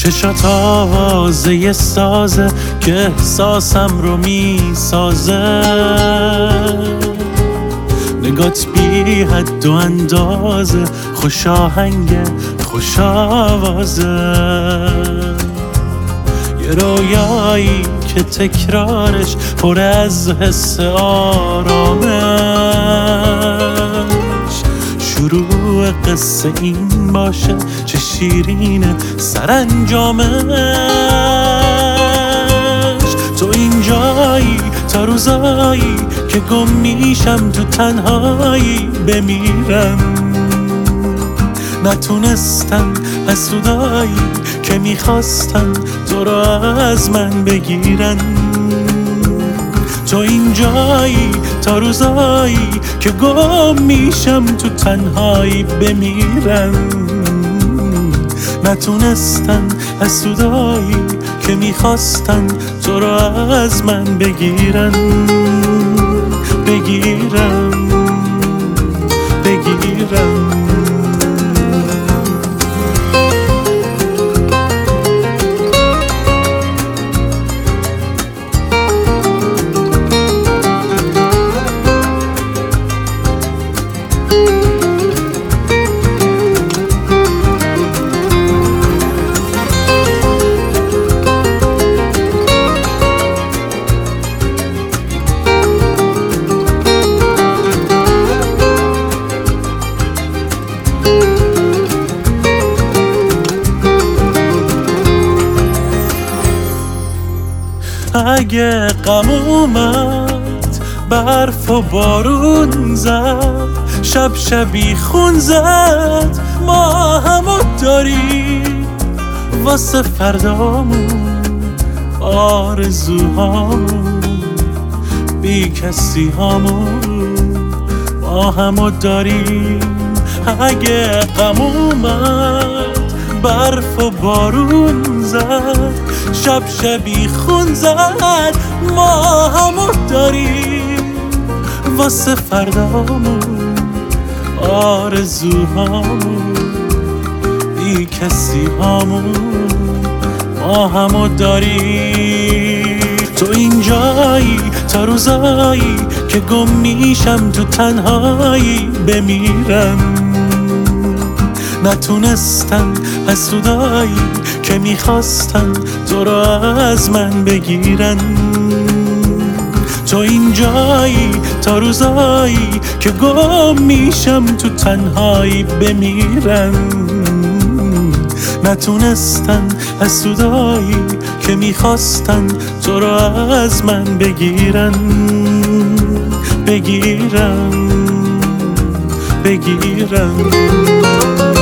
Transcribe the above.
چشات آوازه سازه که احساسم رو میسازه، نگات بی حد و اندازه، خوش آهنگ خوش آوازه، یه رویایی که تکرارش پر از حس آرامش، شروع قصه این باشه چه شیرینه سرانجامش. تو اینجایی تا روزایی که گم میشم تو تنهایی بمیرم، نتونستن حسودایی که میخواستن تو رو از من بگیرن. تو اینجایی تا روزایی که گم میشم تو تنهایی بمیرم، نتونستن حسودایی که میخواستن تو رو از من بگیرن بگیرن. اگه غم اومد برف و بارون زد، شب شبی خون زد، ما همو داریم واسه فردامون، آرزوهامون، بی کسی هامون، ما همو داریم. اگه غم اومد برف و بارون زد، شب شبی خون زد، ما همو داریم واسه فردامون، آرزوهامون، بی کسی هامون، ما همو داریم. تو اینجایی تا روزایی که گم میشم تو تنهایی بمیرم، نتونستن حسودایی که میخواستن تو رو از من بگیرن. تو اینجایی تا روزایی که گم میشم تو تنهایی بمیرم، نتونستن حسودایی که میخواستن تو رو از من بگیرن بگیرن.